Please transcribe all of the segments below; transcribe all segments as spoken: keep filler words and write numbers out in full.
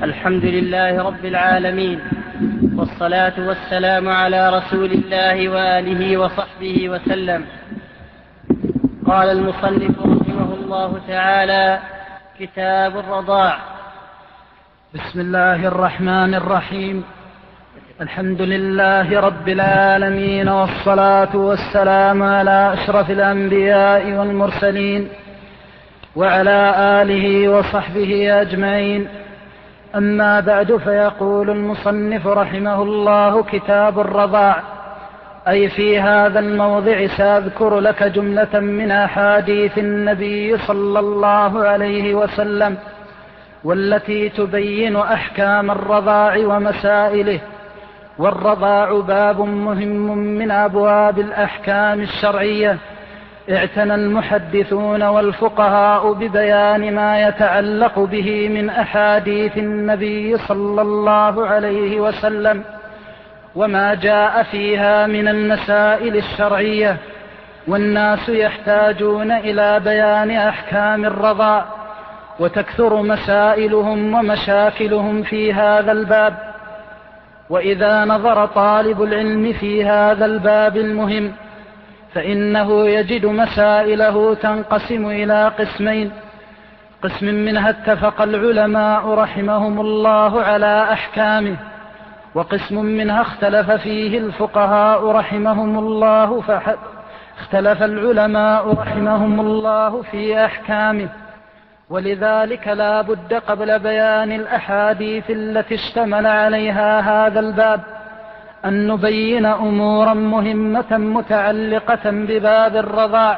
الحمد لله رب العالمين، والصلاة والسلام على رسول الله وآله وصحبه وسلم. قال المصنف رحمه الله تعالى: كتاب الرضاع. بسم الله الرحمن الرحيم. الحمد لله رب العالمين، والصلاة والسلام على أشرف الأنبياء والمرسلين وعلى آله وصحبه أجمعين. أما بعد، فيقول المصنف رحمه الله: كتاب الرضاع. أي في هذا الموضع سأذكر لك جملة من أحاديث النبي صلى الله عليه وسلم، والتي تبين أحكام الرضاع ومسائله. والرضاع باب مهم من أبواب الأحكام الشرعية، اعتنى المحدثون والفقهاء ببيان ما يتعلق به من أحاديث النبي صلى الله عليه وسلم وما جاء فيها من المسائل الشرعية، والناس يحتاجون إلى بيان أحكام الرضاع، وتكثر مسائلهم ومشاكلهم في هذا الباب. وإذا نظر طالب العلم في هذا الباب المهم، فإنه يجد مسائله تنقسم إلى قسمين: قسم منها اتفق العلماء رحمهم الله على أحكامه، وقسم منها اختلف فيه الفقهاء رحمهم الله فاختلف العلماء رحمهم الله في أحكامه. ولذلك لا بد قبل بيان الأحاديث التي اشتمل عليها هذا الباب أن نبين أمورا مهمة متعلقة بباب الرضاع.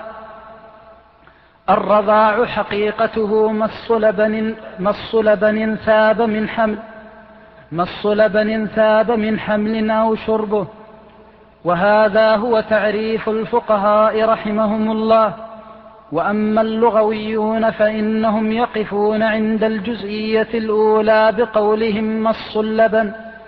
الرضاع حقيقته مص لبن, مص لبن ثاب من حمل مص لبن ثاب من حمل أو شربه، وهذا هو تعريف الفقهاء رحمهم الله. وأما اللغويون فإنهم يقفون عند الجزئية الأولى بقولهم مص اللبن،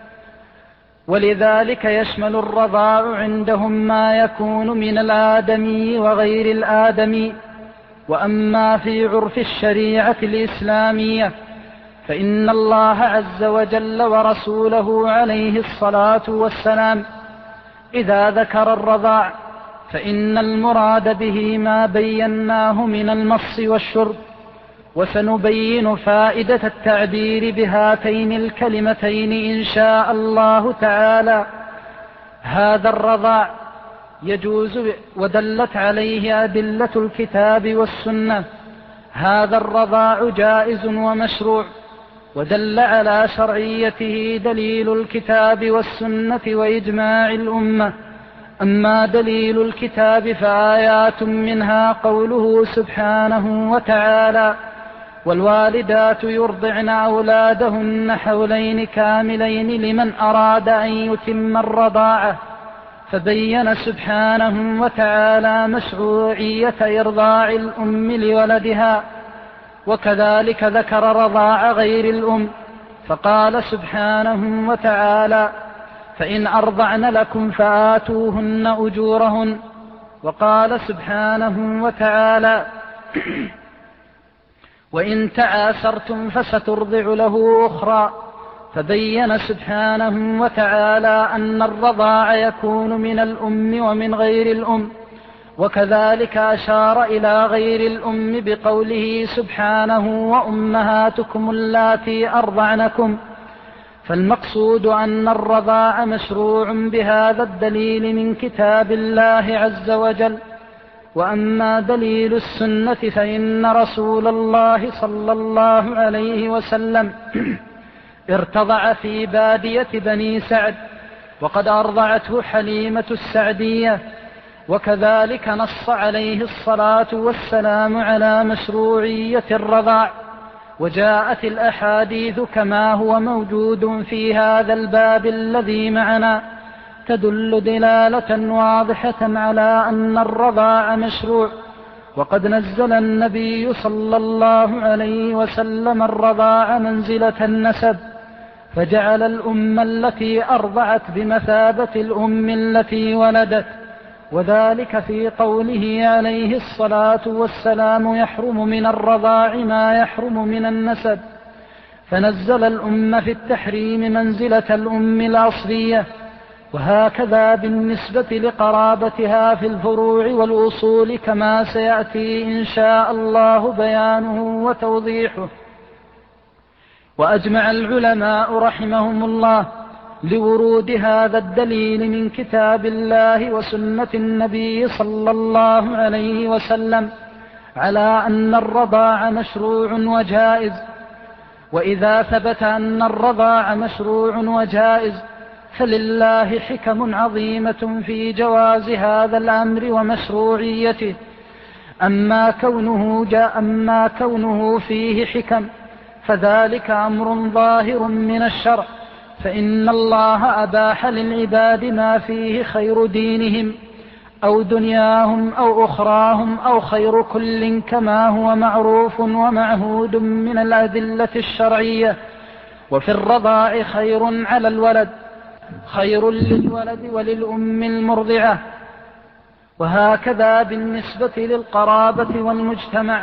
ولذلك يشمل الرضاع عندهم ما يكون من الآدمي وغير الآدمي. وأما في عرف الشريعة الإسلامية فإن الله عز وجل ورسوله عليه الصلاة والسلام إذا ذكر الرضاع فإن المراد به ما بيناه من المص والشرب. وسنبين فائدة التعبير بهاتين الكلمتين إن شاء الله تعالى. هذا الرضاع يجوز ودلت عليه أدلة الكتاب والسنة. هذا الرضاع جائز ومشروع، ودل على شرعيته دليل الكتاب والسنة وإجماع الأمة. أما دليل الكتاب فآيات منها قوله سبحانه وتعالى: والوالدات يرضعن أولادهن حولين كاملين لمن أراد أن يتم الرضاعة. فبين سبحانه وتعالى مشروعية إرضاع الأم لولدها، وكذلك ذكر رضاع غير الأم فقال سبحانه وتعالى: فإن أرضعن لكم فآتوهن أجورهن. وقال سبحانه وتعالى: وإن تعاسرتم فسترضع له أخرى. فبين سبحانه وتعالى أن الرضاع يكون من الأم ومن غير الأم، وكذلك أشار إلى غير الأم بقوله سبحانه: وأمهاتكم اللاتي أرضعنكم. فالمقصود أن الرضاع مشروع بهذا الدليل من كتاب الله عز وجل. وأما دليل السنة فإن رسول الله صلى الله عليه وسلم ارتضع في بادية بني سعد، وقد أرضعته حليمة السعدية، وكذلك نص عليه الصلاة والسلام على مشروعية الرضاع. وجاءت الأحاديث كما هو موجود في هذا الباب الذي معنا تدل دلالة واضحة على أن الرضاع مشروع. وقد نزل النبي صلى الله عليه وسلم الرضاع منزلة النسب، فجعل الأم التي أرضعت بمثابة الأم التي ولدت، وذلك في قوله عليه الصلاة والسلام: يحرم من الرضاع ما يحرم من النسب. فنزل الأم في التحريم منزلة الأم الأصلية، وهكذا بالنسبة لقرابتها في الفروع والأصول كما سيأتي إن شاء الله بيانه وتوضيحه. وأجمع العلماء رحمهم الله لورود هذا الدليل من كتاب الله وسنة النبي صلى الله عليه وسلم على أن الرضاع مشروع وجائز. وإذا ثبت أن الرضاع مشروع وجائز فلله حكم عظيمة في جواز هذا الأمر ومشروعيته. أما كونه, جاء أما كونه فيه حكم فذلك أمر ظاهر من الشرع، فإن الله أباح للعباد ما فيه خير دينهم أو دنياهم أو أخراهم أو خير كل، كما هو معروف ومعهود من الأدلة الشرعية. وفي الرضاع خير على الولد، خير للولد وللأم المرضعة، وهكذا بالنسبة للقرابة والمجتمع.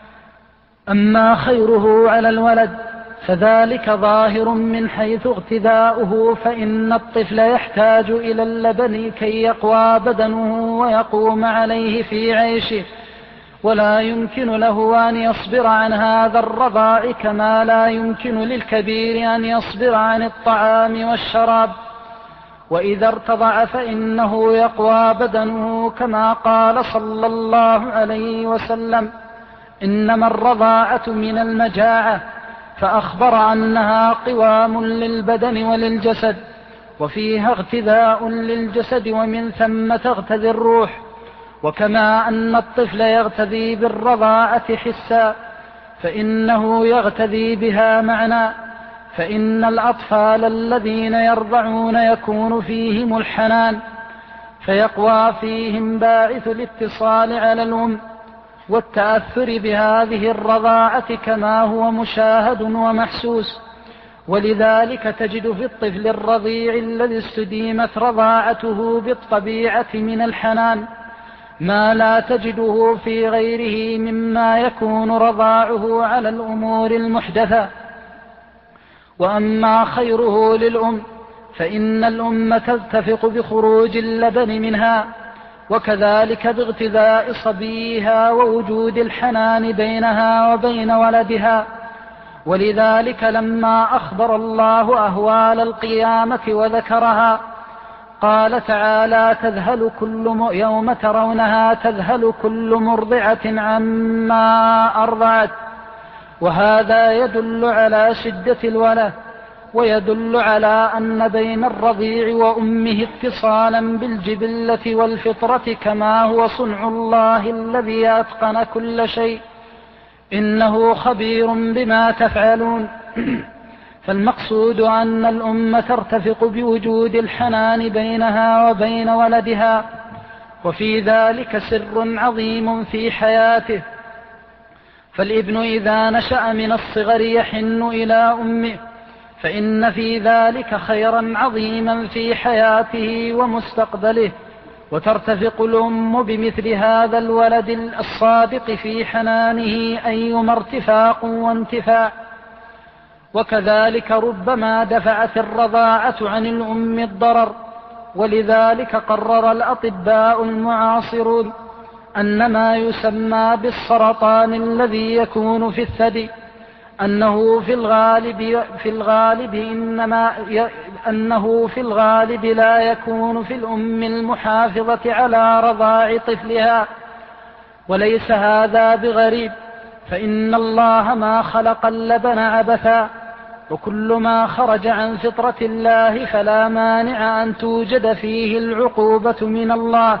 أما خيره على الولد فذلك ظاهر من حيث اغتذاؤه، فإن الطفل يحتاج إلى اللبن كي يقوى بدنه ويقوم عليه في عيشه، ولا يمكن له أن يصبر عن هذا الرضاع كما لا يمكن للكبير أن يصبر عن الطعام والشراب. وإذا ارتضع فإنه يقوى بدنه كما قال صلى الله عليه وسلم: إنما الرضاعة من المجاعة، فأخبر أنها قوام للبدن وللجسد، وفيها اغتذاء للجسد ومن ثم تغتذي الروح. وكما أن الطفل يغتذي بالرضاعة حسا فإنه يغتذي بها معنى، فإن الأطفال الذين يرضعون يكون فيهم الحنان، فيقوى فيهم باعث الاتصال على الأم والتأثر بهذه الرضاعة كما هو مشاهد ومحسوس. ولذلك تجد في الطفل الرضيع الذي استديمت رضاعته بالطبيعة من الحنان ما لا تجده في غيره مما يكون رضاعه على الأمور المحدثة. وأما خيره للأم فإن الأم تتفق بخروج اللبن منها، وكذلك باغتذاء صبيها ووجود الحنان بينها وبين ولدها. ولذلك لما أخبر الله أهوال القيامة وذكرها قال تعالى: تذهل كل م... يوم ترونها تذهل كل مرضعة عما أرضعت. وهذا يدل على شدة الوله، ويدل على أن بين الرضيع وأمه اتصالا بالجبلة والفطرة كما هو صنع الله الذي أتقن كل شيء، إنه خبير بما تفعلون. فالمقصود أن الأم ترتفق بوجود الحنان بينها وبين ولدها، وفي ذلك سر عظيم في حياته. فالابن إذا نشأ من الصغر يحن إلى أمه، فإن في ذلك خيرا عظيما في حياته ومستقبله، وترتفق الأم بمثل هذا الولد الصادق في حنانه أيما ارتفاق وانتفاع. وكذلك ربما دفعت الرضاعة عن الأم الضرر، ولذلك قرر الأطباء المعاصرون أن ما يسمى بالسرطان الذي يكون في الثدي أنه في الغالب في الغالب إنما ي... أنه في الغالب لا يكون في الأم المحافظة على رضاع طفلها. وليس هذا بغريب، فإن الله ما خلق اللبن عبثا، وكل ما خرج عن فطرة الله فلا مانع أن توجد فيه العقوبة من الله.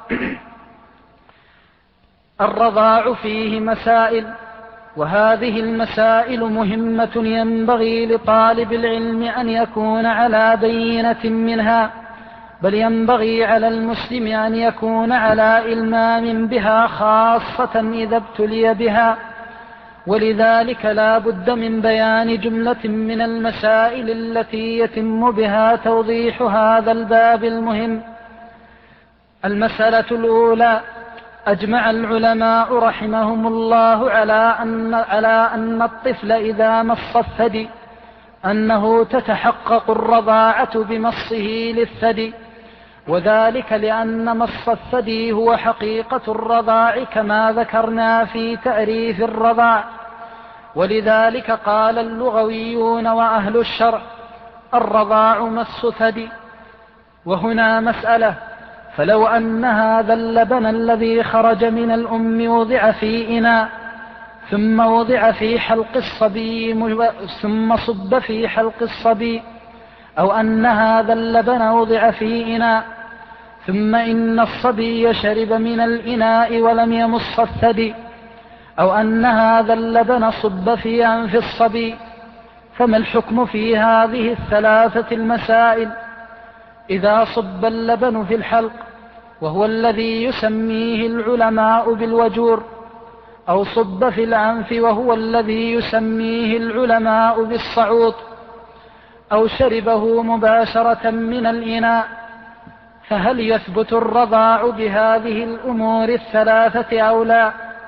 الرضاع فيه مسائل، وهذه المسائل مهمة ينبغي لطالب العلم أن يكون على بينة منها، بل ينبغي على المسلم أن يكون على إلمام بها خاصة إذا ابتلي بها. ولذلك لا بد من بيان جملة من المسائل التي يتم بها توضيح هذا الباب المهم. المسألة الأولى: أجمع العلماء رحمهم الله على أن, على أن الطفل إذا مص الثدي أنه تتحقق الرضاعة بمصه للثدي، وذلك لأن مص الثدي هو حقيقة الرضاع كما ذكرنا في تعريف الرضاع. ولذلك قال اللغويون وأهل الشرع: الرضاع مص ثدي. وهنا مسألة: فلو أن هذا اللبن الذي خرج من الأم وضع في إناء ثم وضع في حلق الصبي ثم صب في حلق الصبي، أو أن هذا اللبن وضع في إناء ثم إن الصبي شرب من الإناء ولم يمص الثدي، أو أن هذا اللبن صب في أنف الصبي، فما الحكم في هذه الثلاثة المسائل؟ إذا صب اللبن في الحلق وهو الذي يسميه العلماء بالوجور، أو صب في الأنف وهو الذي يسميه العلماء بالصعوط، أو شربه مباشرة من الإناء، فهل يثبت الرضاع بهذه الأمور الثلاثة أو لا؟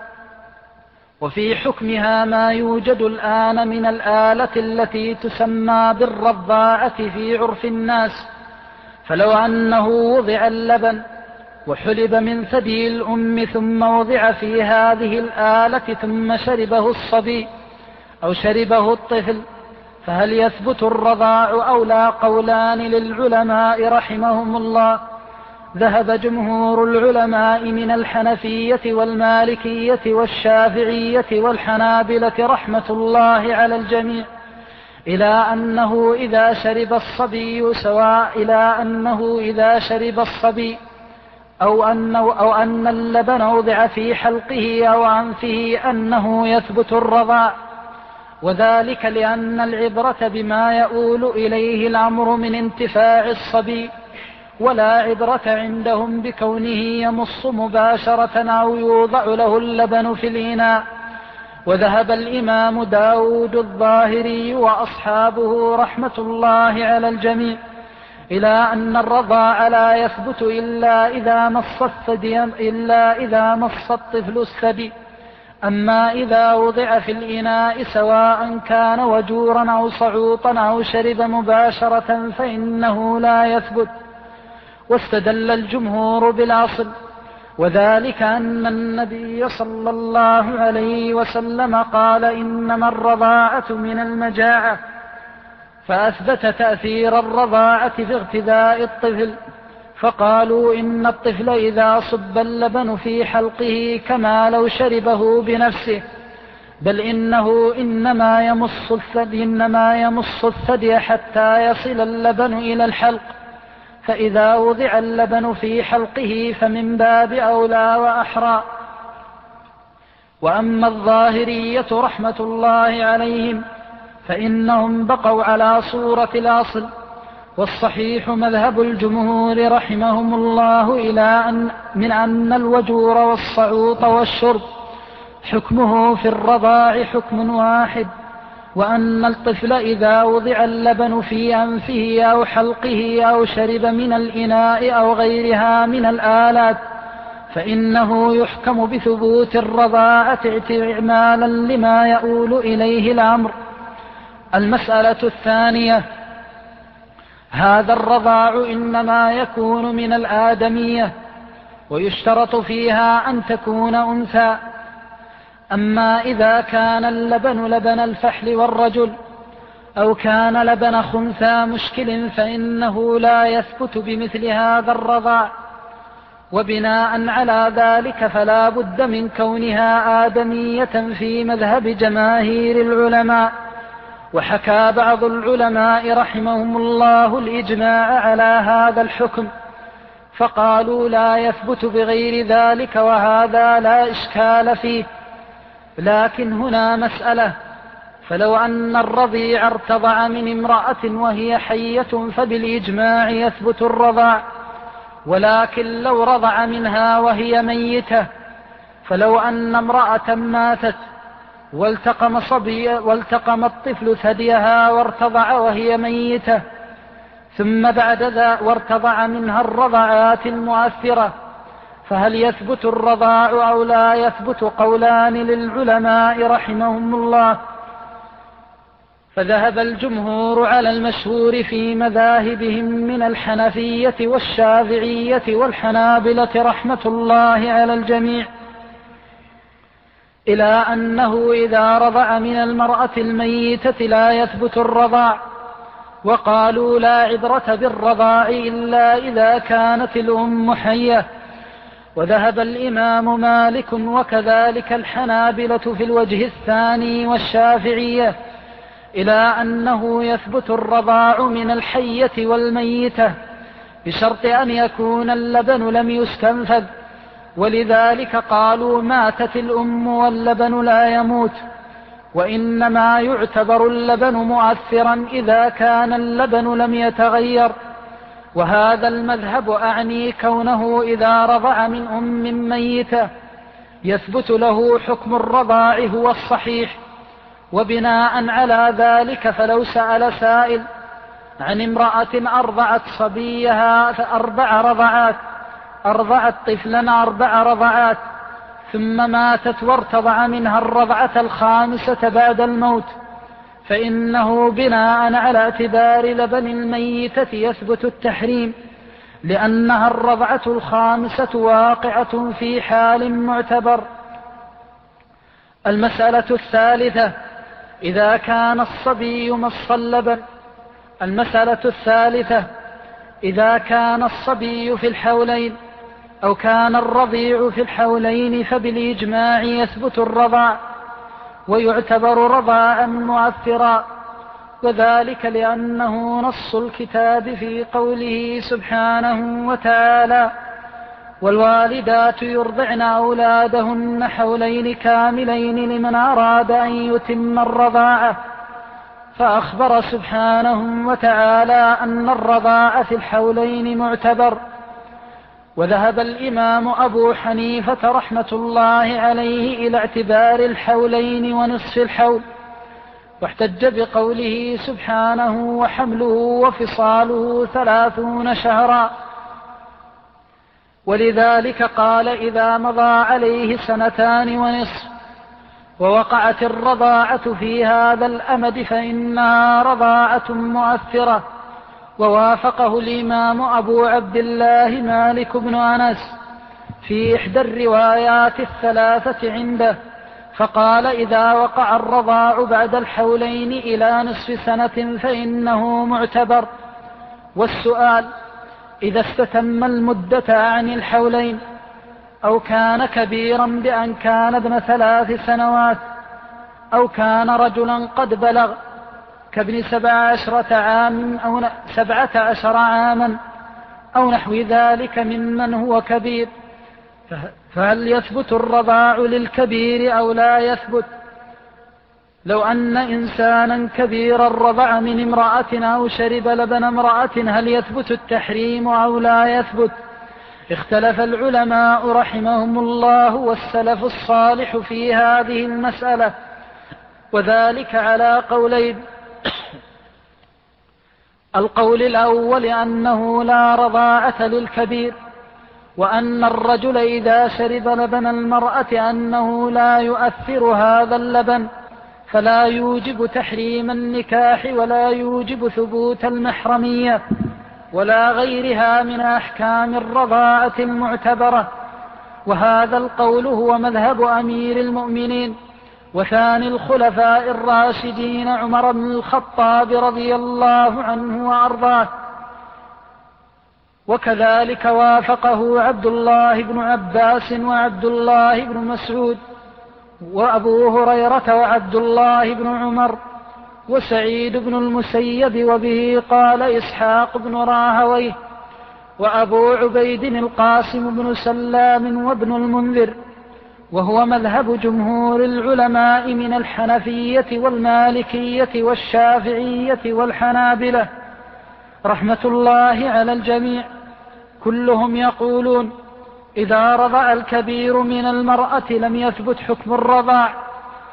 وفي حكمها ما يوجد الآن من الآلة التي تسمى بالرضاعة في عرف الناس. فلو أنه وضع اللبن وحلب من ثدي الأم ثم وضع في هذه الآلة ثم شربه الصبي أو شربه الطفل، فهل يثبت الرضاع أو لا؟ قولان للعلماء رحمهم الله. ذهب جمهور العلماء من الحنفية والمالكية والشافعية والحنابلة رحمة الله على الجميع إلى أنه إذا شرب الصبي سواء إلى أنه إذا شرب الصبي أو, أنه أو أن اللبن وضع في حلقه أو أنفه أنه يثبت الرضاع، وذلك لأن العبرة بما يؤول إليه الأمر من انتفاع الصبي، ولا عبرة عندهم بكونه يمص مباشرة أو يوضع له اللبن في الإناء. وذهب الإمام داود الظاهري وأصحابه رحمة الله على الجميع إلى أن الرضاع لا يثبت إلا إذا مص الثدي إلا إذا مص الطفل الثدي. أما إذا وضع في الإناء سواء كان وجورا أو صعوطا أو شرب مباشرة فإنه لا يثبت. واستدل الجمهور بالأصل، وذلك أن النبي صلى الله عليه وسلم قال: إنما الرضاعة من المجاعة، فأثبت تأثير الرضاعة في اغتذاء الطفل، فقالوا إن الطفل إذا صب اللبن في حلقه كما لو شربه بنفسه، بل إنه إنما يمص الثدي, إنما يمص الثدي حتى يصل اللبن إلى الحلق، فإذا وضع اللبن في حلقه فمن باب أولى وأحرى. وأما الظاهرية رحمة الله عليهم فإنهم بقوا على صورة الأصل، والصحيح مذهب الجمهور رحمهم الله إلى أن من أن الوجور والصعوط والشرب حكمه في الرضاع حكم واحد، وأن الطفل إذا وضع اللبن في أنفه أو حلقه أو شرب من الإناء أو غيرها من الآلات فإنه يحكم بثبوت الرضاعة اعمالا لما يؤول إليه الأمر. المسألة الثانية: هذا الرضاع إنما يكون من الآدمية، ويشترط فيها أن تكون أنثى. أما إذا كان اللبن لبن الفحل والرجل أو كان لبن خنثى مشكل فإنه لا يثبت بمثل هذا الرضاع. وبناء على ذلك فلا بد من كونها آدمية في مذهب جماهير العلماء. وحكى بعض العلماء رحمهم الله الإجماع على هذا الحكم، فقالوا لا يثبت بغير ذلك، وهذا لا إشكال فيه. لكن هنا مسألة: فلو أن الرضيع ارتضع من امرأة وهي حية فبالإجماع يثبت الرضاع، ولكن لو رضع منها وهي ميتة، فلو أن امرأة ماتت والتقم, صبي والتقم الطفل ثديها وارتضع وهي ميتة، ثم بعد ذا وارتضع منها الرضعات المؤثرة، فهل يثبت الرضاع أو لا يثبت؟ قولان للعلماء رحمهم الله. فذهب الجمهور على المشهور في مذاهبهم من الحنفية والشافعية والحنابلة رحمة الله على الجميع إلى أنه إذا رضع من المرأة الميتة لا يثبت الرضاع، وقالوا لا عبرة بالرضاع إلا إذا كانت الأم حية. وذهب الإمام مالك وكذلك الحنابلة في الوجه الثاني والشافعية إلى أنه يثبت الرضاع من الحية والميتة بشرط أن يكون اللبن لم يستنفذ، ولذلك قالوا ماتت الأم واللبن لا يموت، وإنما يعتبر اللبن مؤثرا إذا كان اللبن لم يتغير. وهذا المذهب أعني كونه إذا رضع من أم ميتة يثبت له حكم الرضاع هو الصحيح. وبناء على ذلك فلو سأل سائل عن امرأة أرضعت صبيها أربع رضعات أرضعت طفلا أربع رضعات ثم ماتت وارتضع منها الرضعة الخامسة بعد الموت، فإنه بناء على اعتبار لبن الميتة يثبت التحريم، لأنها الرضعة الخامسة واقعة في حال معتبر. المسألة الثالثة إذا كان الصبي مص اللبن المسألة الثالثة إذا كان الصبي في الحولين أو كان الرضيع في الحولين فبالإجماع يثبت الرضاع ويعتبر رضاعا مؤثرا، وذلك لأنه نص الكتاب في قوله سبحانه وتعالى: والوالدات يرضعن أولادهن حولين كاملين لمن أراد أن يتم الرضاعة. فأخبر سبحانه وتعالى أن الرضاعة في الحولين معتبر. وذهب الإمام أبو حنيفة رحمة الله عليه إلى اعتبار الحولين ونصف الحول، واحتج بقوله سبحانه: وحمله وفصاله ثلاثون شهرا. ولذلك قال: إذا مضى عليه سنتان ونصف ووقعت الرضاعة في هذا الأمد فإنها رضاعة مؤثرة. ووافقه الإمام أبو عبد الله مالك بن أنس في إحدى الروايات الثلاثة عنده، فقال: إذا وقع الرضاع بعد الحولين إلى نصف سنة فإنه معتبر. والسؤال: إذا استتم المدة عن الحولين أو كان كبيرا بأن كان ابن ثلاث سنوات أو كان رجلا قد بلغ كابن سبع عشرة عام أو سبعة عشر عاما أو نحو ذلك ممن هو كبير، فهل يثبت الرضاع للكبير أو لا يثبت؟ لو أن إنسانا كبيرا رضع من امرأة أو شرب لبن امرأة هل يثبت التحريم أو لا يثبت؟ اختلف العلماء رحمهم الله والسلف الصالح في هذه المسألة، وذلك على قولين: القول الأول أنه لا رضاعة للكبير، وأن الرجل إذا شرب لبن المرأة أنه لا يؤثر هذا اللبن، فلا يوجب تحريم النكاح ولا يوجب ثبوت المحرمية ولا غيرها من أحكام الرضاعة المعتبرة. وهذا القول هو مذهب أمير المؤمنين وثاني الخلفاء الراشدين عمر بن الخطاب رضي الله عنه وأرضاه، وكذلك وافقه عبد الله بن عباس وعبد الله بن مسعود وأبو هريرة وعبد الله بن عمر وسعيد بن المسيب، وبه قال إسحاق بن راهويه وأبو عبيد القاسم بن سلام وابن المنذر، وهو مذهب جمهور العلماء من الحنفية والمالكية والشافعية والحنابلة رحمة الله على الجميع. كلهم يقولون: إذا رضع الكبير من المرأة لم يثبت حكم الرضاع.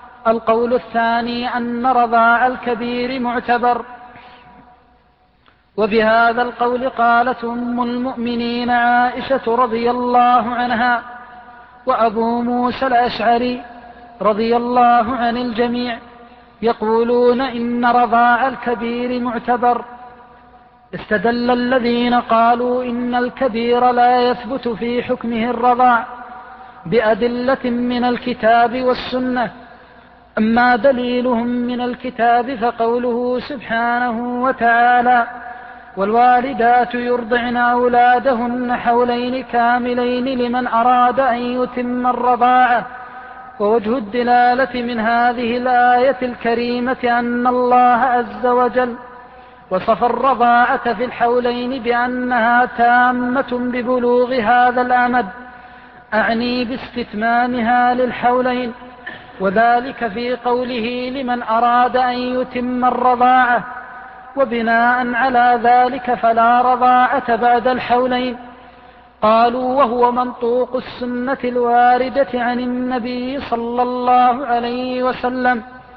القول الثاني أن رضاع الكبير معتبر. وبهذا القول قالت أم المؤمنين عائشة رضي الله عنها وأبو موسى الأشعري رضي الله عن الجميع يقولون إن رضاع الكبير معتبر. استدل الذين قالوا إن الكبير لا يثبت في حكمه الرضاع بأدلة من الكتاب والسنة. أما دليلهم من الكتاب فقوله سبحانه وتعالى: والوالدات يرضعن أولادهن حولين كاملين لمن أراد أن يتم الرضاعة. ووجه الدلالة من هذه الآية الكريمة أن الله عز وجل وصف الرضاعة في الحولين بأنها تامة ببلوغ هذا الأمد، أعني باستتمامها للحولين، وذلك في قوله لمن أراد أن يتم الرضاعة. وبناء على ذلك فلا رضاعة بعد الحولين. قالوا وهو منطوق السنة الواردة عن النبي صلى الله عليه وسلم،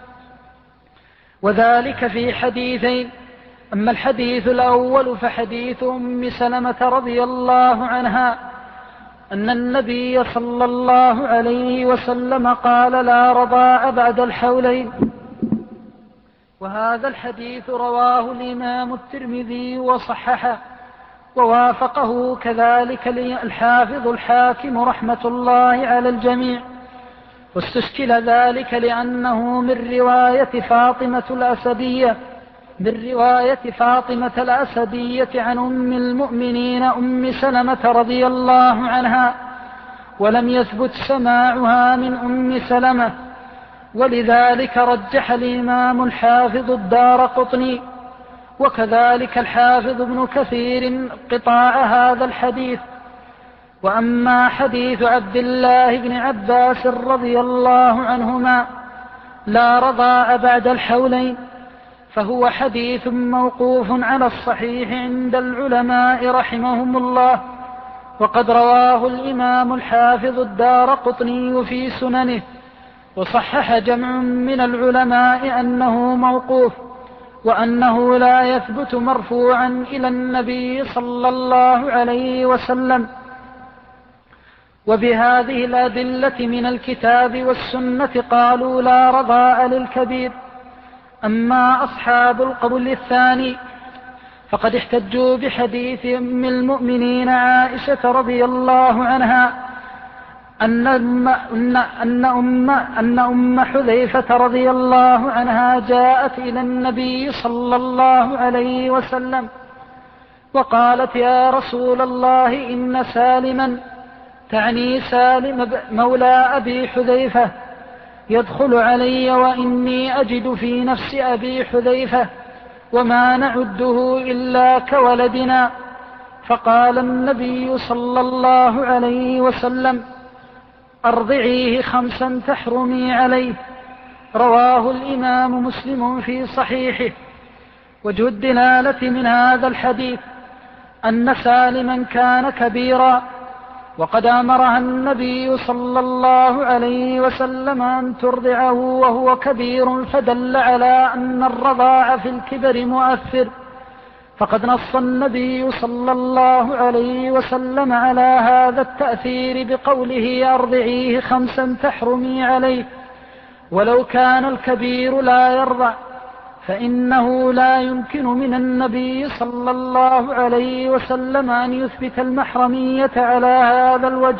وذلك في حديثين. أما الحديث الأول فحديث أم سلمة رضي الله عنها أن النبي صلى الله عليه وسلم قال: لا رضاع بعد الحولين. وهذا الحديث رواه الإمام الترمذي وصححه، ووافقه كذلك الحافظ الحاكم رحمة الله على الجميع. واستشكل ذلك لأنه من رواية فاطمة الأسدية من رواية فاطمة الأسدية عن أم المؤمنين أم سلمة رضي الله عنها، ولم يثبت سماعها من أم سلمة، ولذلك رجح الإمام الحافظ الدارقطني وكذلك الحافظ ابن كثير قطاع هذا الحديث. وأما حديث عبد الله بن عباس رضي الله عنهما لا رضاع بعد الحولين فهو حديث موقوف على الصحيح عند العلماء رحمهم الله، وقد رواه الإمام الحافظ الدارقطني في سننه، وصحح جمع من العلماء أنه موقوف، وأنه لا يثبت مرفوعا إلى النبي صلى الله عليه وسلم. وبهذه الأدلة من الكتاب والسنة قالوا لا رضاع للكبير. أما أصحاب القول الثاني فقد احتجوا بحديث أم المؤمنين عائشة رضي الله عنها أن أم, أن أم, أن أم حذيفة رضي الله عنها جاءت إلى النبي صلى الله عليه وسلم وقالت: يا رسول الله، إن سالما، تعني سالم مولى أبي حذيفة، يدخل علي وإني أجد في نفس أبي حذيفة وما نعده إلا كولدنا. فقال النبي صلى الله عليه وسلم: أرضعيه خمسا تحرمي عليه. رواه الإمام مسلم في صحيحه. وجه الدلالة من هذا الحديث أن سالما كان كبيرا، وقد أمرها النبي صلى الله عليه وسلم أن ترضعه وهو كبير، فدل على أن الرضاع في الكبر مؤثر. فقد نص النبي صلى الله عليه وسلم على هذا التأثير بقوله: أرضعيه خمسا تحرمي عليه. ولو كان الكبير لا يرضع فإنه لا يمكن من النبي صلى الله عليه وسلم أن يثبت المحرمية على هذا الوجه.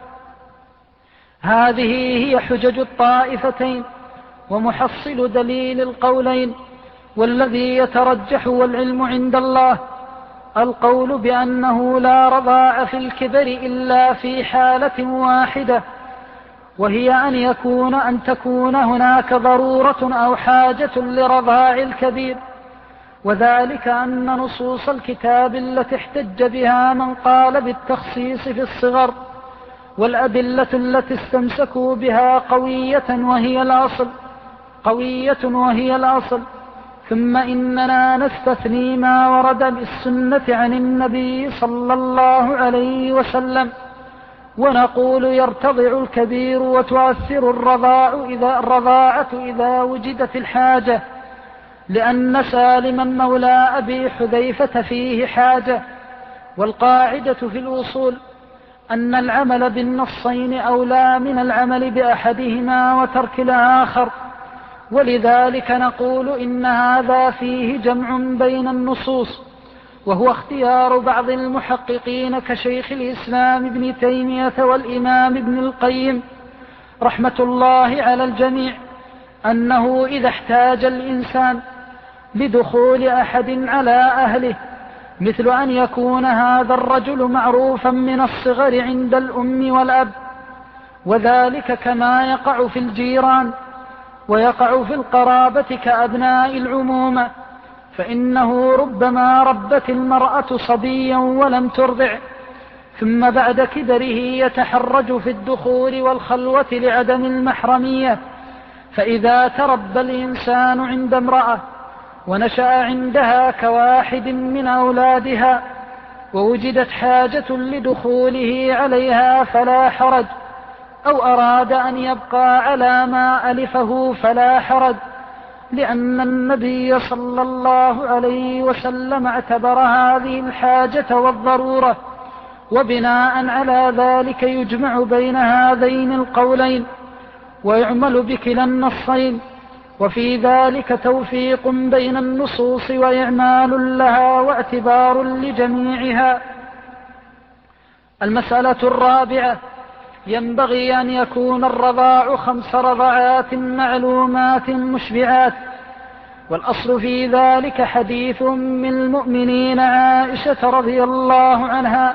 هذه هي حجج الطائفتين ومحصل دليل القولين، والذي يترجح والعلم عند الله القول بأنه لا رضاع في الكبر إلا في حالة واحدة، وهي أن يكون أن تكون هناك ضرورة أو حاجة لرضاع الكبير. وذلك أن نصوص الكتاب التي احتج بها من قال بالتخصيص في الصغر والأدلة التي استمسكوا بها قوية وهي الأصل قوية وهي الأصل ثم إننا نستثني ما ورد بالسنة عن النبي صلى الله عليه وسلم، ونقول: يرتضع الكبير وتؤثر الرضاعة إذا, الرضاعة إذا وجدت الحاجة، لأن سالم مولى أبي حذيفة فيه حاجة. والقاعدة في الوصول أن العمل بالنصين أولى من العمل بأحدهما وترك الآخر، ولذلك نقول إن هذا فيه جمع بين النصوص، وهو اختيار بعض المحققين كشيخ الإسلام ابن تيمية والإمام ابن القيم رحمة الله على الجميع، أنه إذا احتاج الإنسان لدخول أحد على أهله، مثل أن يكون هذا الرجل معروفا من الصغر عند الأم والأب، وذلك كما يقع في الجيران ويقع في القرابة كأبناء العمومة، فإنه ربما ربت المرأة صبيا ولم ترضع، ثم بعد كبره يتحرج في الدخول والخلوة لعدم المحرمية. فإذا تربى الإنسان عند امرأة ونشأ عندها كواحد من أولادها ووجدت حاجة لدخوله عليها فلا حرج، أو أراد أن يبقى على ما ألفه فلا حرج، لأن النبي صلى الله عليه وسلم اعتبر هذه الحاجة والضرورة، وبناء على ذلك يجمع بين هذين القولين ويعمل بكلا النصين، وفي ذلك توفيق بين النصوص وإعمال لها واعتبار لجميعها. المسألة الرابعة: ينبغي أن يكون الرضاع خمس رضعات معلومات مشبعات، والأصل في ذلك حديث أم المؤمنين عائشة رضي الله عنها،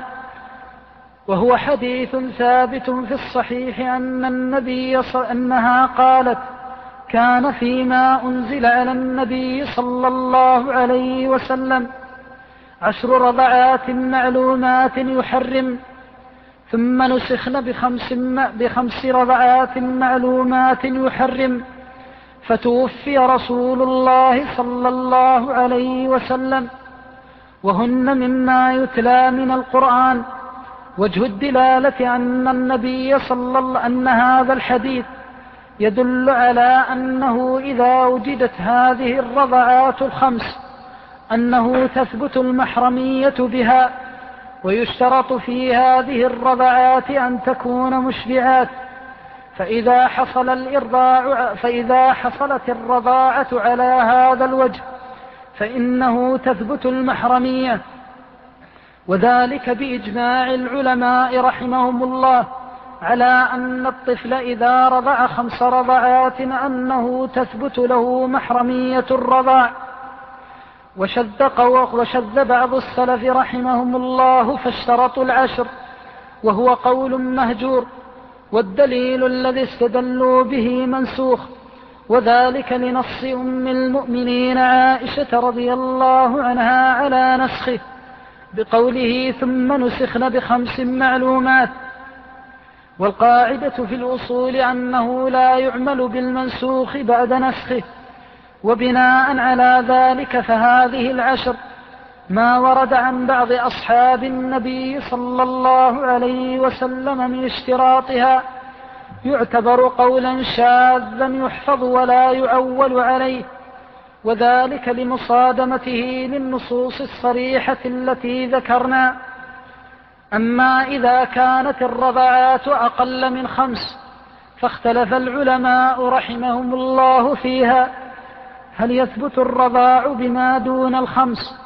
وهو حديث ثابت في الصحيح أن النبي أنها قالت: كان فيما أنزل على النبي صلى الله عليه وسلم عشر رضعات معلومات يحرم، ثم نسخن بخمس, بخمس رضعات معلومات يحرم، فتوفي رسول الله صلى الله عليه وسلم وهن مما يتلى من القرآن. وجه الدلالة أن النبي صلى الله أن هذا الحديث يدل على أنه إذا وجدت هذه الرضعات الخمس أنه تثبت المحرمية بها، ويشترط في هذه الرضعات أن تكون مشبعات، فإذا حصل الإرضاع فإذا حصلت الرضاعة على هذا الوجه فإنه تثبت المحرمية، وذلك بإجماع العلماء رحمهم الله على أن الطفل إذا رضع خمس رضعات أنه تثبت له محرمية الرضاع. وشذ بعض السلف رحمهم الله فاشترطوا العشر، وهو قول مهجور، والدليل الذي استدلوا به منسوخ، وذلك لنص أم المؤمنين عائشة رضي الله عنها على نسخه بقوله: ثم نسخن بخمس معلومات. والقاعدة في الأصول أنه لا يعمل بالمنسوخ بعد نسخه، وبناء على ذلك فهذه العشر ما ورد عن بعض أصحاب النبي صلى الله عليه وسلم من اشتراطها يعتبر قولا شاذا يحفظ ولا يعول عليه، وذلك لمصادمته للنصوص الصريحة التي ذكرنا. أما إذا كانت الرضعات أقل من خمس فاختلف العلماء رحمهم الله فيها: هل يثبت الرضاع بما دون الخمس؟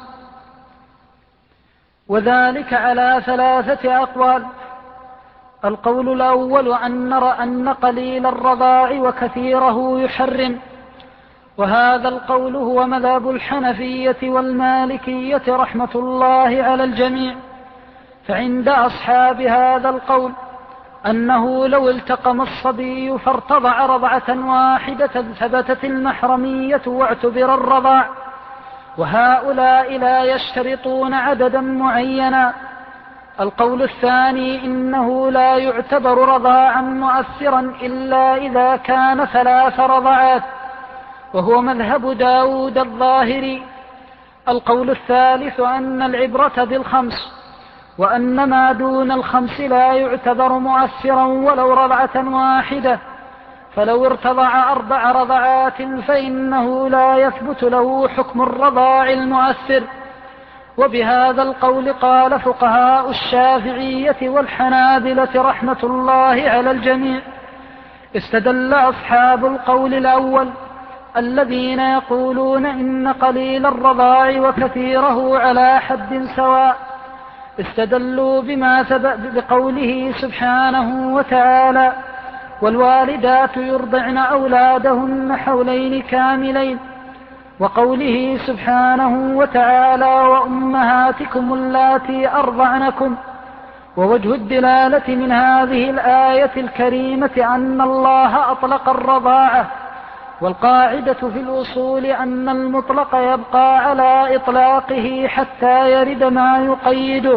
وذلك على ثلاثة أقوال. القول الأول أن نرى أن قليل الرضاع وكثيره يحرم، وهذا القول هو مذهب الحنفية والمالكية رحمة الله على الجميع. فعند أصحاب هذا القول أنه لو التقم الصبي فارتضع رضعة واحدة ثبتت المحرمية واعتبر الرضاع، وهؤلاء لا يشترطون عددا معينا. القول الثاني إنه لا يعتبر رضاعا مؤثرا إلا إذا كان ثلاث رضعات، وهو مذهب داود الظاهري. القول الثالث أن العبرة بالخمس، وأن ما دون الخمس لا يعتبر مؤثرا ولو رضعة واحدة، فلو ارتضع أربع رضعات فإنه لا يثبت له حكم الرضاع المؤثر. وبهذا القول قال فقهاء الشافعية والحنابلة رحمة الله على الجميع. استدل أصحاب القول الأول الذين يقولون إن قليل الرضاع وكثيره على حد سواء، استدلوا بما ثبت بقوله سبحانه وتعالى: والوالدات يرضعن أولادهن حولين كاملين، وقوله سبحانه وتعالى: وأمهاتكم اللاتي أرضعنكم. ووجه الدلالة من هذه الآية الكريمة أن الله أطلق الرضاعة، والقاعدة في الأصول أن المطلق يبقى على إطلاقه حتى يرد ما يقيده.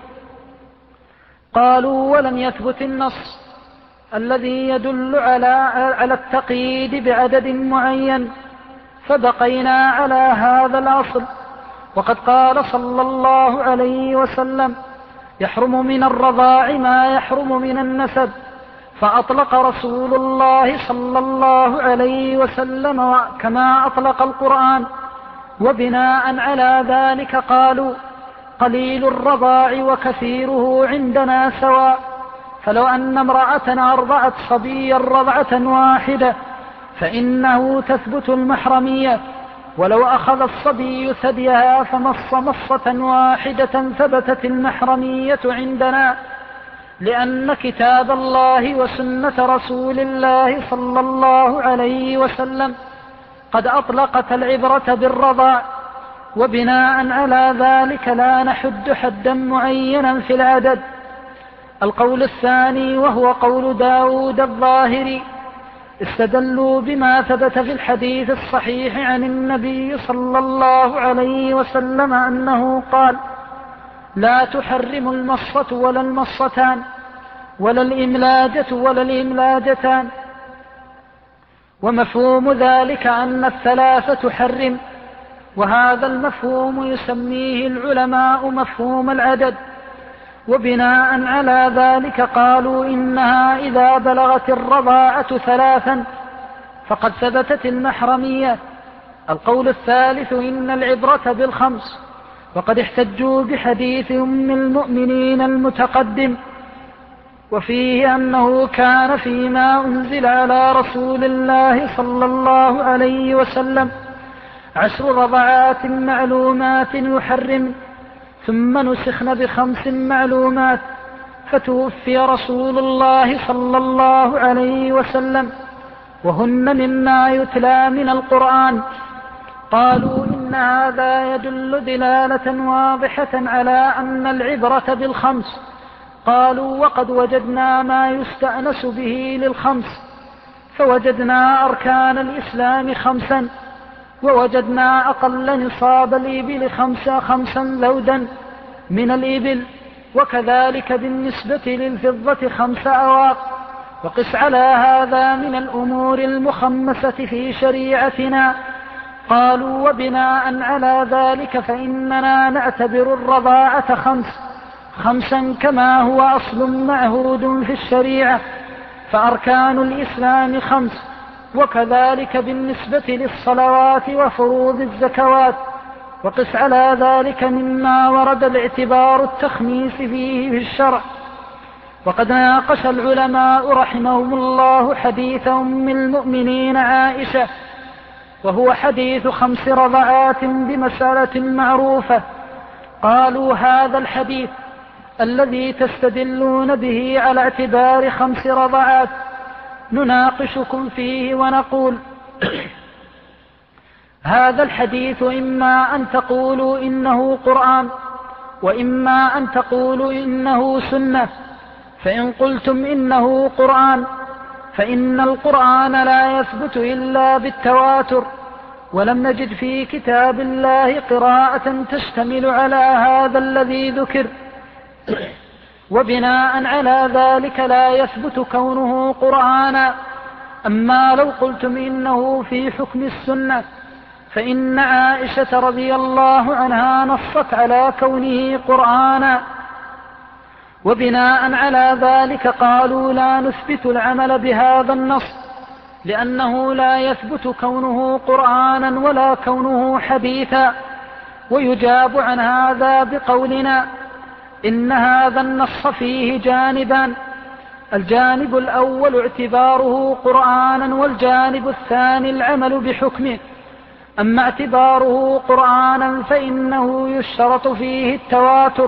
قالوا: ولم يثبت النص الذي يدل على على التقييد بعدد معين، فبقينا على هذا الأصل. وقد قال صلى الله عليه وسلم: يحرم من الرضاع ما يحرم من النسب، فأطلق رسول الله صلى الله عليه وسلم كما أطلق القرآن. وبناء على ذلك قالوا: قليل الرضاع وكثيره عندنا سواء، فلو أن امرأة أرضعت صبيا رضعة واحدة فإنه تثبت المحرمية، ولو أخذ الصبي ثديها فمص مصة واحدة ثبتت المحرمية عندنا، لأن كتاب الله وسنة رسول الله صلى الله عليه وسلم قد أطلقت العبرة بالرضاع. وبناء على ذلك لا نحد حدا معينا في العدد. القول الثاني وهو قول داود الظاهري، استدلوا بما ثبت في الحديث الصحيح عن النبي صلى الله عليه وسلم أنه قال: لا تحرم المصة ولا المصتان ولا الإملاجة ولا الإملاجتان. ومفهوم ذلك أن الثلاثة تحرم، وهذا المفهوم يسميه العلماء مفهوم العدد. وبناء على ذلك قالوا إنها إذا بلغت الرضاعة ثلاثا فقد ثبتت المحرمية. القول الثالث إن العبرة بالخمس، وقد احتجوا بحديث أم المؤمنين المتقدم، وفيه أنه كان فيما أنزل على رسول الله صلى الله عليه وسلم عشر رضعات معلومات يحرم، ثم نسخن بخمس معلومات، فتوفي رسول الله صلى الله عليه وسلم وهن مما يتلى من القرآن. قالوا إن هذا يدل دلالة واضحة على أن العبرة بالخمس. قالوا: وقد وجدنا ما يستأنس به للخمس، فوجدنا أركان الإسلام خمسا، ووجدنا أقل نصاب الإبل خمسا خمسا لودا من الإبل، وكذلك بالنسبة للفضة خمس أواق، وقس على هذا من الأمور المخمسة في شريعتنا. قالوا: وبناء على ذلك فإننا نعتبر الرضاعة خمس خمسا كما هو أصل معهود في الشريعة، فأركان الإسلام خمس، وكذلك بالنسبة للصلوات وفروض الزكوات، وقس على ذلك مما ورد الاعتبار التخميس فيه في الشرع. وقد ناقش العلماء رحمهم الله حديث أم المؤمنين عائشة، وهو حديث خمس رضعات بمسألة معروفة. قالوا: هذا الحديث الذي تستدلون به على اعتبار خمس رضعات نناقشكم فيه ونقول: هذا الحديث إما أن تقولوا إنه قرآن، وإما أن تقولوا إنه سنة. فإن قلتم إنه قرآن فإن القرآن لا يثبت إلا بالتواتر، ولم نجد في كتاب الله قراءة تشتمل على هذا الذي ذكر، وبناء على ذلك لا يثبت كونه قرآنا. أما لو قلتم إنه في حكم السنة فإن عائشة رضي الله عنها نصت على كونه قرآنا، وبناء على ذلك قالوا: لا نثبت العمل بهذا النص لأنه لا يثبت كونه قرآنا ولا كونه حديثا. ويجاب عن هذا بقولنا إن هذا النص فيه جانبان: الجانب الأول اعتباره قرآنا، والجانب الثاني العمل بحكمه. أما اعتباره قرآنا فإنه يشترط فيه التواتر،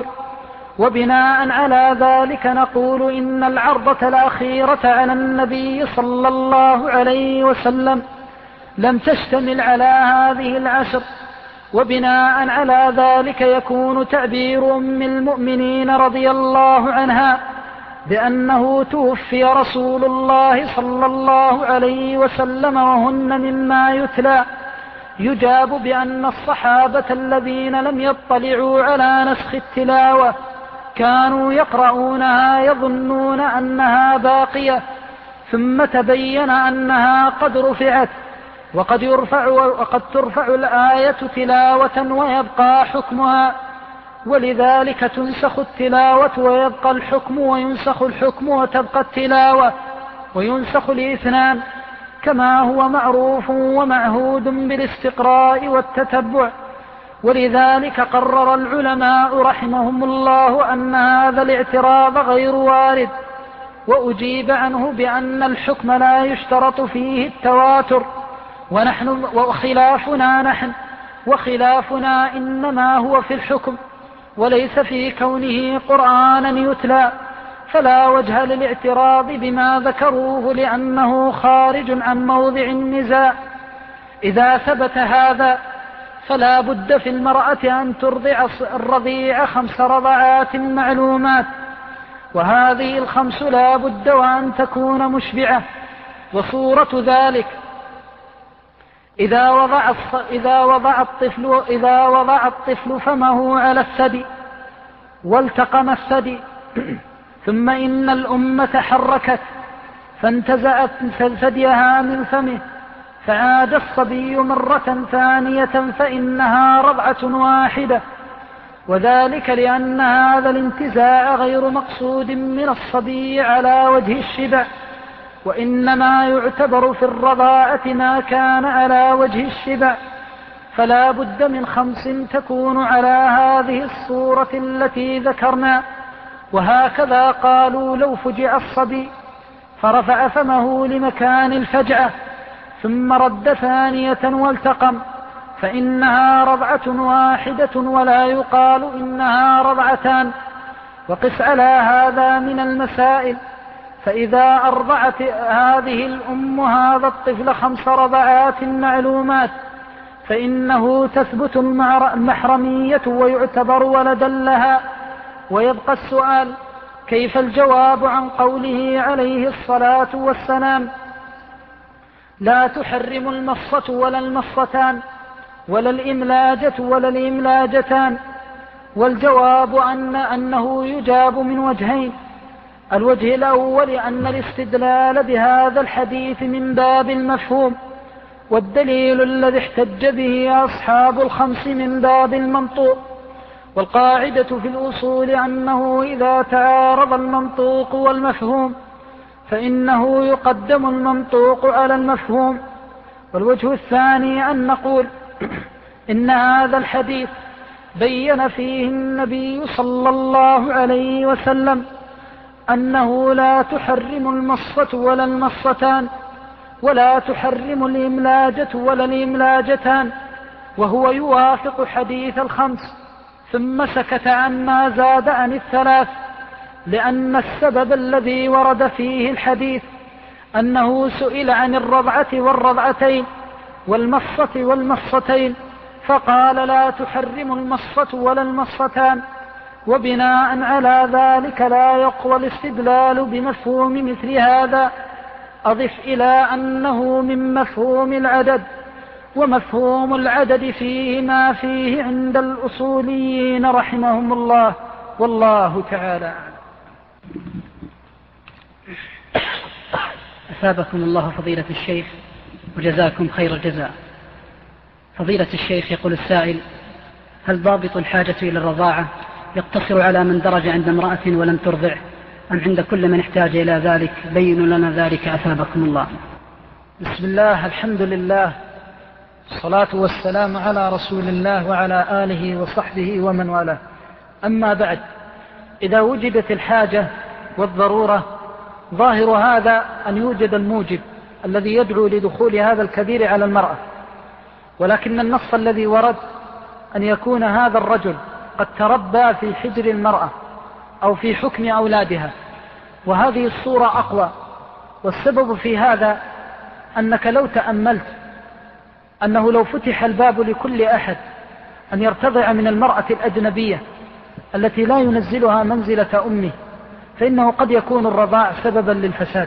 وبناء على ذلك نقول إن العرضة الأخيرة على النبي صلى الله عليه وسلم لم تشتمل على هذه العشر. وبناء على ذلك يكون تعبير أم المؤمنين رضي الله عنها بأنه توفي رسول الله صلى الله عليه وسلم وهن مما يتلى يجاب بأن الصحابة الذين لم يطلعوا على نسخ التلاوة كانوا يقرؤونها يظنون أنها باقية، ثم تبين أنها قد رفعت، وقد, يرفع وقد ترفع الآية تلاوة ويبقى حكمها، ولذلك تنسخ التلاوة ويبقى الحكم، وينسخ الحكم وتبقى التلاوة، وينسخ الاثنان، كما هو معروف ومعهود بالاستقراء والتتبع. ولذلك قرر العلماء رحمهم الله أن هذا الاعتراض غير وارد، وأجيب عنه بأن الحكم لا يشترط فيه التواتر، ونحن وخلافنا نحن وخلافنا إنما هو في الحكم وليس في كونه قرآنا يتلى، فلا وجه للاعتراض بما ذكروه لأنه خارج عن موضع النزاع. إذا ثبت هذا فلا بد في المرأة أن ترضع الرضيع خمس رضعات معلومات، وهذه الخمس لا بد وأن تكون مشبعة. وصورة ذلك إذا وضع إذا وضع الطفل إذا وضع الطفل فمه على الثدي والتقم الثدي ثم إن الأم تحركت فانتزعت ثديها من فمه فعاد الصبي مرة ثانية فإنها رضعة واحدة، وذلك لأن هذا الانتزاع غير مقصود من الصبي على وجه الشبع، وإنما يعتبر في الرضاعة ما كان على وجه الشبع، فلا بد من خمس تكون على هذه الصورة التي ذكرنا. وهكذا قالوا لو فجع الصبي فرفع فمه لمكان الفجعة ثم رد ثانية والتقم فإنها رضعة واحدة ولا يقال إنها رضعتان. وقس على هذا من المسائل، فإذا أرضعت هذه الأم هذا الطفل خمس رضعات معلومات فإنه تثبت المحرمية ويعتبر ولدا لها. ويبقى السؤال: كيف الجواب عن قوله عليه الصلاة والسلام: لا تحرم المصة ولا المصتان ولا الإملاجة ولا الإملاجتان؟ والجواب أن أنه يجاب من وجهين: الوجه الأول أن الاستدلال بهذا الحديث من باب المفهوم، والدليل الذي احتج به أصحاب الخمس من باب المنطوق. والقاعدة في الأصول أنه إذا تعارض المنطوق والمفهوم فإنه يقدم المنطوق على المفهوم. والوجه الثاني أن نقول إن هذا الحديث بين فيه النبي صلى الله عليه وسلم أنه لا تحرم المصة ولا المصتان ولا تحرم الإملاجة ولا الإملاجتان، وهو يوافق حديث الخمس، ثم سكت عما زاد عن الثلاث، لأن السبب الذي ورد فيه الحديث أنه سئل عن الرضعة والرضعتين والمصة والمصتين فقال لا تحرم المصة ولا المصتان، وبناء على ذلك لا يقوى الاستدلال بمفهوم مثل هذا. أضف إلى أنه من مفهوم العدد، ومفهوم العدد فيه ما فيه عند الأصوليين رحمهم الله، والله تعالى أعلم. أثابكم الله فضيلة الشيخ وجزاكم خير الجزاء. فضيلة الشيخ، يقول السائل: هل ضابط الحاجة إلى الرضاعة يقتصر على من درج عند امرأة ولم ترضع، أم عند كل من احتاج إلى ذلك؟ بينوا لنا ذلك أثابكم الله. بسم الله، الحمد لله، الصلاة والسلام على رسول الله وعلى آله وصحبه ومن والاه. أما بعد، إذا وجدت الحاجة والضرورة ظاهر هذا أن يوجد الموجب الذي يدعو لدخول هذا الكبير على المرأة، ولكن النص الذي ورد أن يكون هذا الرجل قد تربى في حجر المرأة أو في حكم أولادها، وهذه الصورة أقوى. والسبب في هذا أنك لو تأملت أنه لو فتح الباب لكل أحد أن يرتضع من المرأة الأجنبية التي لا ينزلها منزلة أمه، فإنه قد يكون الرضاع سببا للفساد.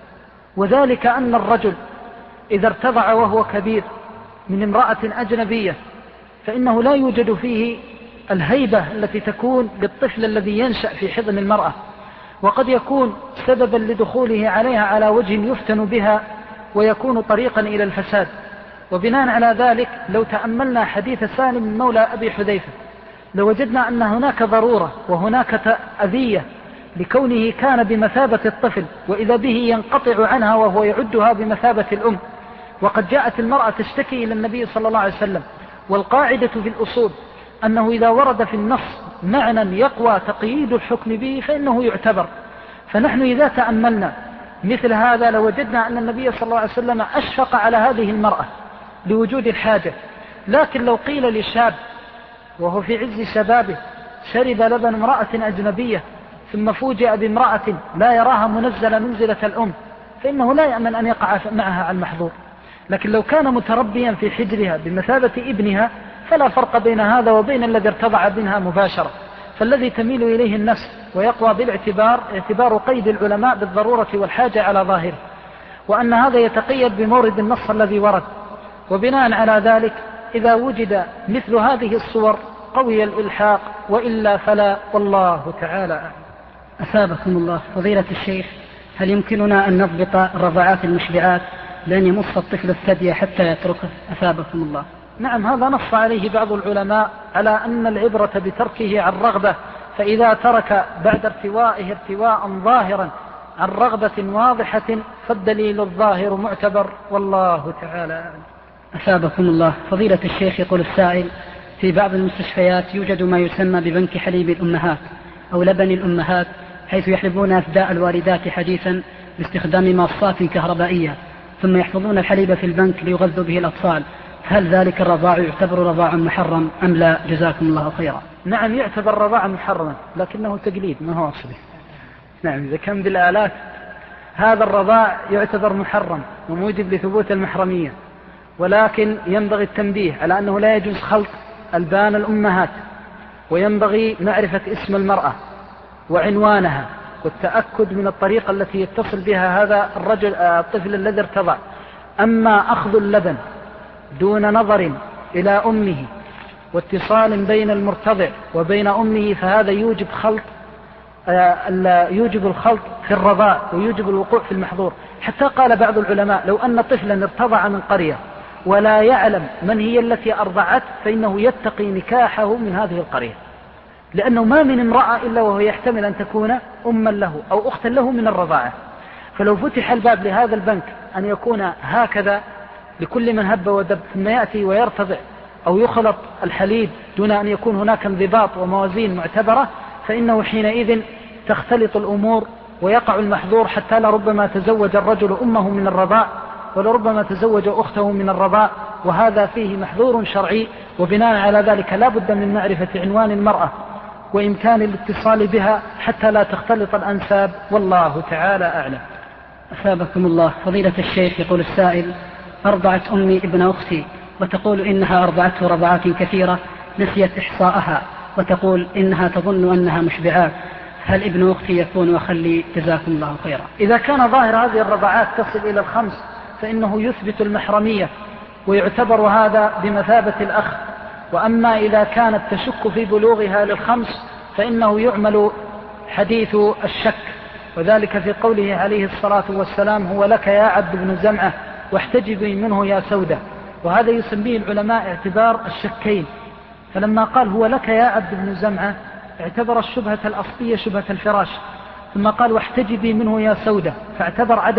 وذلك أن الرجل إذا ارتضع وهو كبير من امرأة أجنبية فإنه لا يوجد فيه الهيبة التي تكون للطفل الذي ينشأ في حضن المرأة، وقد يكون سببا لدخوله عليها على وجه يفتن بها ويكون طريقا إلى الفساد. وبناء على ذلك لو تأملنا حديث سالم مولى أبي حذيفة لوجدنا أن هناك ضرورة وهناك أذية لكونه كان بمثابة الطفل، وإذا به ينقطع عنها وهو يعدها بمثابة الأم. وقد جاءت المرأة تشتكي إلى النبي صلى الله عليه وسلم، والقاعدة في الأصول أنه إذا ورد في النص معنى يقوى تقييد الحكم به فإنه يعتبر. فنحن إذا تأملنا مثل هذا لوجدنا أن النبي صلى الله عليه وسلم أشفق على هذه المرأة لوجود الحاجة. لكن لو قيل لشاب وهو في عز شبابه شرب لبن امرأة أجنبية ثم فوجئ بامرأة لا يراها منزلة منزلة الأم، فإنه لا يأمن أن يقع معها على المحظور. لكن لو كان متربيا في حجرها بمثابة ابنها فلا فرق بين هذا وبين الذي ارتضع منها مباشرة. فالذي تميل إليه النفس ويقوى بالاعتبار اعتبار قيد العلماء بالضرورة والحاجة على ظاهره، وأن هذا يتقيد بمورد النص الذي ورد. وبناء على ذلك إذا وجد مثل هذه الصور قوي الإلحاق، وإلا فلا، والله تعالى أعلم. أثابكم الله. فضيلة الشيخ، هل يمكننا أن نضبط الرضعات المشبعات لأن يمص الطفل الثدي حتى يتركه؟ أثابكم الله. نعم، هذا نص عليه بعض العلماء على أن العبرة بتركه عن رغبة، فإذا ترك بعد ارتوائه ارتواء ظاهرا عن رغبة واضحة فالدليل الظاهر معتبر، والله تعالى أعلم. أثابكم الله. فضيلة الشيخ، يقول السائل: في بعض المستشفيات يوجد ما يسمى ببنك حليب الأمهات أو لبن الأمهات، حيث يحلبون أفداء الواردات حديثا باستخدام ماصات كهربائية، ثم يحفظون الحليب في البنك ليغذوا به الأطفال. هل ذلك الرضاع يعتبر رضاع محرم أم لا؟ جزاكم الله خيرا. نعم، يعتبر رضاع محرما، لكنه تقليد ما هو أصلي. نعم، إذا كان بالآلات هذا الرضاع يعتبر محرم وموجب لثبوت المحرمية، ولكن ينبغي التنبيه على أنه لا يجوز خلط ألبان الأمهات، وينبغي معرفة اسم المرأة وعنوانها والتأكد من الطريقة التي يتصل بها هذا الرجل الطفل الذي ارتضع. أما أخذ اللبن دون نظر إلى أمه واتصال بين المرتضع وبين أمه فهذا يوجب خلط يوجب الخلط في الرضاع ويوجب الوقوع في المحظور. حتى قال بعض العلماء: لو أن طفلا ارتضع من قرية ولا يعلم من هي التي أرضعت فإنه يتقي نكاحه من هذه القرية، لأنه ما من امرأة إلا وهو يحتمل أن تكون أما له أو أختا له من الرضاعة. فلو فتح الباب لهذا البنك أن يكون هكذا لكل من هب ودب ثم يأتي ويرتضع أو يخلط الحليب دون أن يكون هناك انضباط وموازين معتبرة، فإنه حينئذ تختلط الأمور ويقع المحظور، حتى لربما تزوج الرجل أمه من الرضاع ولربما تزوج أخته من الرضاع، وهذا فيه محظور شرعي. وبناء على ذلك لا بد من معرفة عنوان المرأة وإمكان الاتصال بها حتى لا تختلط الأنساب، والله تعالى أعلم. أثابكم الله. فضيلة الشيخ، يقول السائل: أرضعت أمي ابن أختي وتقول إنها أرضعته رضعات كثيرة نسيت إحصاءها، وتقول إنها تظن أنها مشبعات، هل ابن أختي يكون أخلي؟ جزاكم الله خيرا. إذا كان ظاهر هذه الرضعات تصل إلى الخمس فإنه يثبت المحرمية ويعتبر هذا بمثابة الأخ. وأما إذا كانت تشك في بلوغها للخمس فإنه يعمل حديث الشك، وذلك في قوله عليه الصلاة والسلام: هو لك يا عبد بن زمعة واحتجبي منه يا سودة. وهذا يسميه العلماء اعتبار الشكين، فلما قال هو لك يا عبد بن زمعة اعتبر الشبهة الأصلية شبهة الفراش، ثم قال واحتجبي منه يا سودة فاعتبر عدم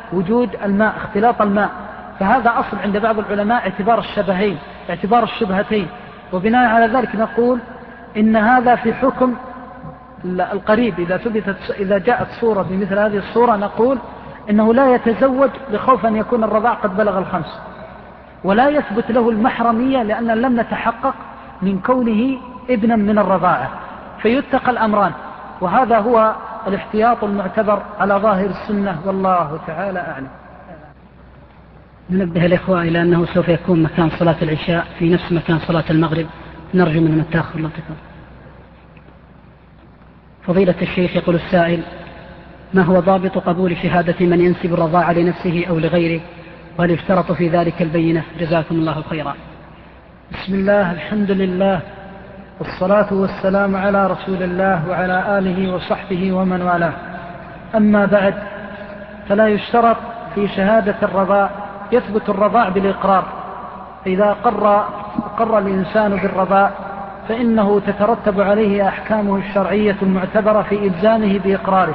وجود الماء، اختلاط الماء، فهذا أصل عند بعض العلماء اعتبار الشبهين، اعتبار الشبهتين، وبناء على ذلك نقول إن هذا في حكم القريب. إذا ثبتت إذا جاءت صورة بمثل هذه الصورة نقول إنه لا يتزوج لخوف أن يكون الرضاع قد بلغ الخمس، ولا يثبت له المحرمية لأن لم نتحقق من كونه ابنا من الرضاعة، فيتقى الأمران، وهذا هو الاحتياط المعتبر على ظاهر السنة، والله تعالى أعلم. ننبه الإخوة إلى أنه سوف يكون مكان صلاة العشاء في نفس مكان صلاة المغرب، نرجو منهم التأخر لطفا. فضيلة الشيخ يقول السائل: ما هو ضابط قبول شهادة من ينسب الرضاعة لنفسه أو لغيره، وهل يشترط في ذلك البينة؟ جزاكم الله خيرا. بسم الله، الحمد لله، والصلاة والسلام على رسول الله وعلى آله وصحبه ومن والاه. أما بعد، فلا يشترط في شهادة الرضاع، يثبت الرضاع بالإقرار، فإذا قر, قر الإنسان بالرضاع فإنه تترتب عليه أحكامه الشرعية المعتبرة في إلزامه بإقراره.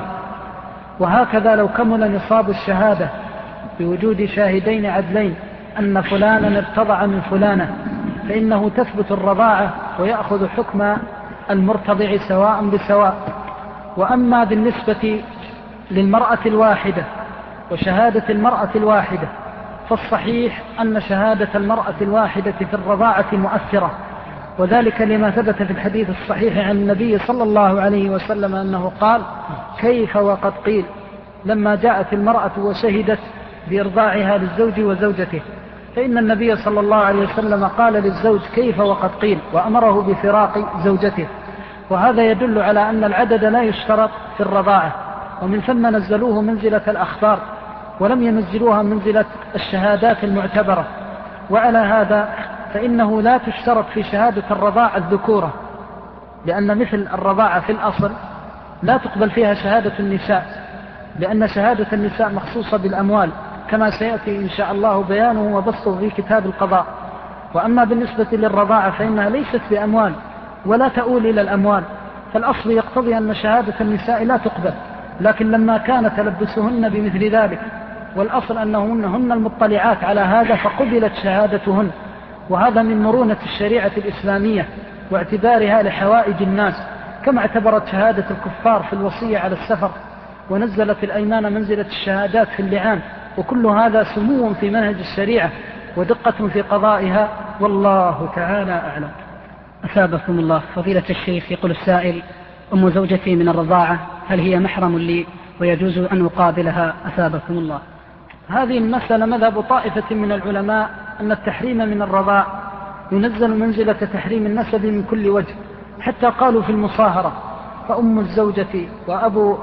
وهكذا لو كمل نصاب الشهادة بوجود شاهدين عدلين أن فلانا ارتضع من فلانة، فإنه تثبت الرضاعة ويأخذ حكم المرتضع سواء بسواء. وأما بالنسبة للمرأة الواحدة وشهادة المرأة الواحدة، فالصحيح أن شهادة المرأة الواحدة في الرضاعة مؤثرة، وذلك لما ثبت في الحديث الصحيح عن النبي صلى الله عليه وسلم أنه قال: كيف وقد قيل، لما جاءت المرأة وشهدت بإرضاعها للزوج وزوجته، فإن النبي صلى الله عليه وسلم قال للزوج: كيف وقد قيل، وأمره بفراق زوجته. وهذا يدل على أن العدد لا يشترط في الرضاعة، ومن ثم نزلوه منزلة الأخبار ولم ينزلوها منزلة الشهادات المعتبرة. وعلى هذا فإنه لا تشترط في شهادة الرضاعة الذكورة، لأن مثل الرضاعة في الأصل لا تقبل فيها شهادة النساء، لأن شهادة النساء مخصوصة بالأموال كما سيأتي إن شاء الله بيانه وبسطه في كتاب القضاء. وأما بالنسبة للرضاعة فإنها ليست بأموال ولا تؤول إلى الأموال، فالأصل يقتضي أن شهادة النساء لا تقبل، لكن لما كان تلبسهن بمثل ذلك والأصل أنهن هن المطلعات على هذا فقبلت شهادتهن. وهذا من مرونة الشريعة الإسلامية واعتبارها لحوائج الناس، كما اعتبرت شهادة الكفار في الوصية على السفر، ونزلت الأيمان منزلة الشهادات في اللعان. وكل هذا سمو في منهج الشريعة ودقة في قضائها، والله تعالى أعلم. أثابكم الله. فضيلة الشيخ يقول السائل: أم زوجتي من الرضاعة، هل هي محرم لي ويجوز أن أقابلها؟ أثابكم الله. هذه المسألة مذهب طائفة من العلماء أن التحريم من الرضاع ينزل منزلة تحريم النسب من كل وجه، حتى قالوا في المصاهرة: فأم الزوجة وأبو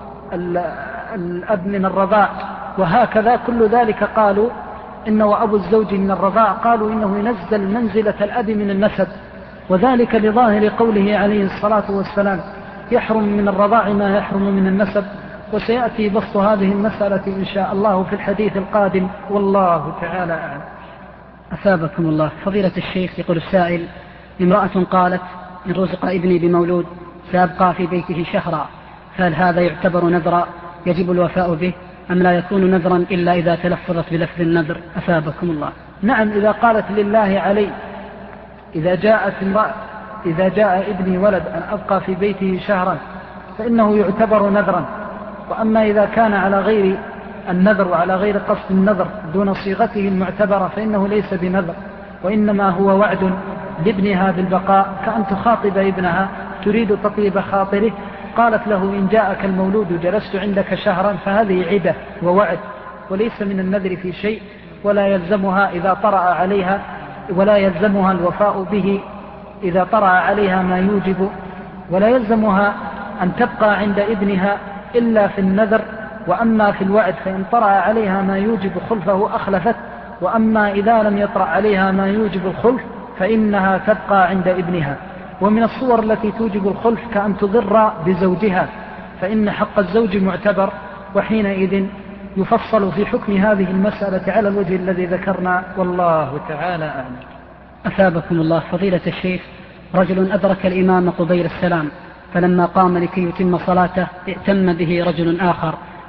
الأب من الرضاع، وهكذا كل ذلك قالوا إنه وأبو الزوج من الرضاع، قالوا إنه ينزل منزلة الأب من النسب، وذلك لظاهر قوله عليه الصلاة والسلام: يحرم من الرضاع ما يحرم من النسب. وسيأتي بسط هذه المسألة إن شاء الله في الحديث القادم، والله تعالى أعلم. أثابكم الله. فضيلة الشيخ يقول السائل: امرأة قالت: إن رزق ابني بمولود سأبقى في بيته شهرا، فهل هذا يعتبر نذرا يجب الوفاء به، أم لا يكون نذرا إلا إذا تلفظت بلفظ النذر؟ أثابكم الله. نعم، إذا قالت لله علي، إذا جاءت امرأة إذا جاء ابني ولد أن أبقى في بيته شهرا فإنه يعتبر نذرا. وأما إذا كان على غير النذر وعلى غير قصد النذر دون صيغته المعتبرة فإنه ليس بنذر، وإنما هو وعد لابنها بالبقاء، كأن تخاطب ابنها تريد تطيب خاطره، قالت له: إن جاءك المولود جلست عندك شهرا، فهذه عدة ووعد، وليس من النذر في شيء، ولا يلزمها إذا طرأ عليها ولا يلزمها الوفاء به إذا طرأ عليها ما يوجب، ولا يلزمها أن تبقى عند ابنها إلا في النذر. وأما في الوعد فإن طرأ عليها ما يوجب خلفه أخلفت، وأما إذا لم يطرأ عليها ما يوجب الخلف فإنها تبقى عند ابنها. ومن الصور التي توجب الخلف كأن تضر بزوجها، فإن حق الزوج معتبر، وحينئذ يفصل في حكم هذه المسألة على الوجه الذي ذكرنا، والله تعالى أعلم. أثابكم الله. فضيلة الشيخ: رجل أدرك الإمام قبيل السلام، فلما قام لكي يتم صلاته ائتم به رجل آخر،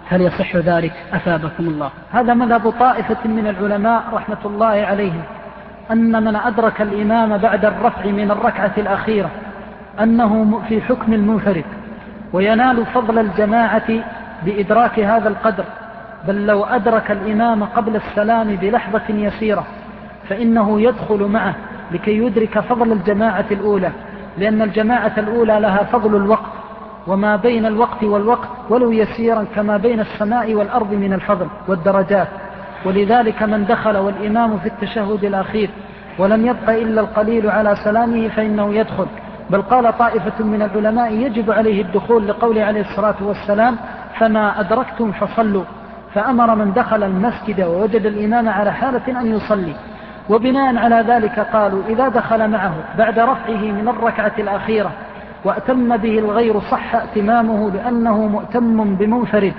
هل يصح ذلك أثابكم الله؟ هذا مذهب طائفة من العلماء رحمة الله عليهم، أن من أدرك الإمام بعد الرفع من الركعة الأخيرة أنه في حكم المنفرد وينال فضل الجماعة بإدراك هذا القدر، بل لو أدرك الإمام قبل السلام بلحظة يسيرة فإنه يدخل معه لكي يدرك فضل الجماعة الأولى، لأن الجماعة الأولى لها فضل الوقت، وما بين الوقت والوقت ولو يسيرا كما بين السماء والأرض من الفضل والدرجات. ولذلك من دخل والإمام في التشهد الأخير ولم يبق إلا القليل على سلامه فإنه يدخل. بل قال طائفة من العلماء يجب عليه الدخول لقوله عليه الصلاة والسلام فما أدركتم فصلوا، فأمر من دخل المسجد ووجد الإمام على حالة أن يصلي. وبناء على ذلك قالوا إذا دخل معه بعد رفعه من الركعة الأخيرة وأتم به الغير صح اتمامه لأنه مؤتم بمنفرد،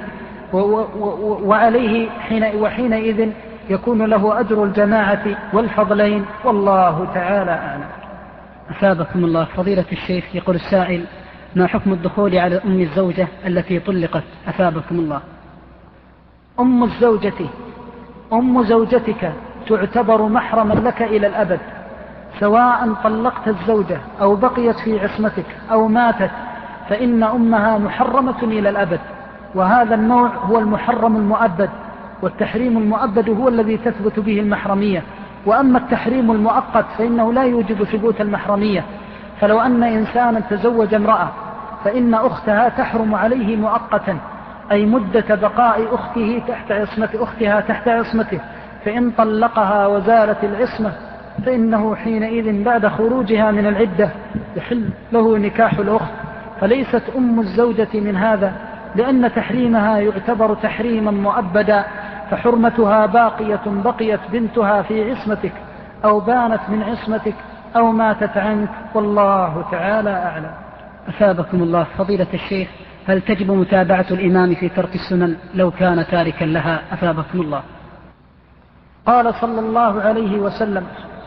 وعليه حين وحينئذ يكون له أجر الجماعة والفضلين، والله تعالى أعلم. أثابكم الله. فضيلة الشيخ يقول السائل: ما حكم الدخول على أم الزوجة التي طلقت؟ أثابكم الله. أم الزوجة أم زوجتك تعتبر محرما لك إلى الأبد، سواء طلقت الزوجة أو بقيت في عصمتك أو ماتت، فإن أمها محرمة إلى الأبد، وهذا النوع هو المحرم المؤبد، والتحريم المؤبد هو الذي تثبت به المحرمية. وأما التحريم المؤقت فإنه لا يوجب ثبوت المحرمية، فلو أن إنسانا تزوج امرأة فإن أختها تحرم عليه مؤقتا، أي مدة بقاء أخته تحت عصمة أختها تحت عصمته، فإن طلقها وزالت العصمة فإنه حينئذ بعد خروجها من العدة يحل له نكاح الأخت، فليست أم الزوجة من هذا، لأن تحريمها يعتبر تحريما مؤبدا، فحرمتها باقية بقيت بنتها في عصمتك أو بانت من عصمتك أو ماتت عنك، والله تعالى أعلم. أثابكم الله. فضيلة الشيخ، هل تجب متابعة الإمام في ترك السنن لو كان تاركا لها؟ أثابكم الله. قال صلى الله عليه وسلم: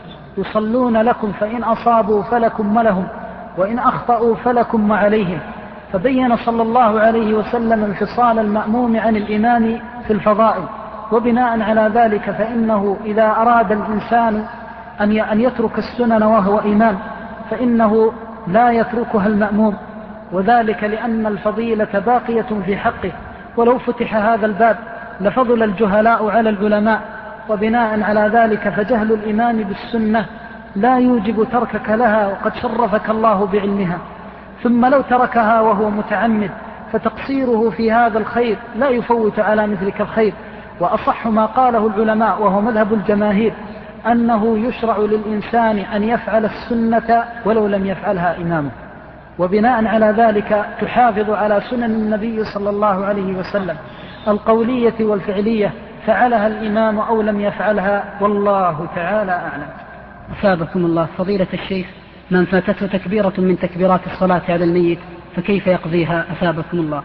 يصلون لكم فإن أصابوا فلكم ولهم، وإن أخطأوا فلكم وعليهم. فبين صلى الله عليه وسلم انفصال المأموم عن الإمام في الفضائل، وبناء على ذلك فإنه إذا أراد الإنسان أن يترك السنن وهو إمام فإنه لا يتركها المأموم، وذلك لأن الفضيلة باقية في حقه، ولو فتح هذا الباب لفضل الجهلاء على العلماء، وبناء على ذلك فجهل الإمام بالسنة لا يوجب تركك لها، وقد شرفك الله بعلمها. ثم لو تركها وهو متعمد فتقصيره في هذا الخير لا يفوت على مثلك الخير. وأصح ما قاله العلماء وهو مذهب الجماهير أنه يشرع للإنسان أن يفعل السنة ولو لم يفعلها إمامه، وبناء على ذلك تحافظ على سنن النبي صلى الله عليه وسلم القولية والفعلية، فعلها الإمام أو لم يفعلها، والله تعالى أعلم. أثابكم الله. فضيلة الشيخ، من فاتته تكبيرة من تكبيرات الصلاة على الميت فكيف يقضيها؟ أثابكم الله.